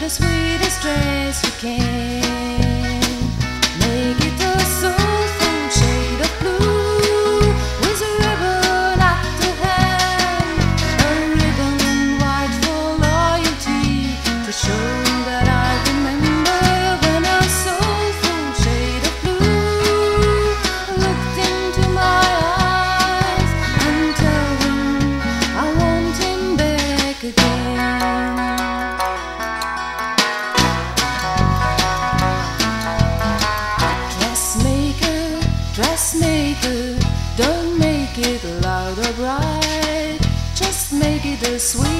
the sweetest dress you can. Make it a soulful shade of blue, with a ribbon at the hand, a ribbon white for loyalty, to show that I remember when a soulful shade of blue looked into my eyes and told him I want him back again. Dressmaker, don't make it loud or bright, just make it a sweet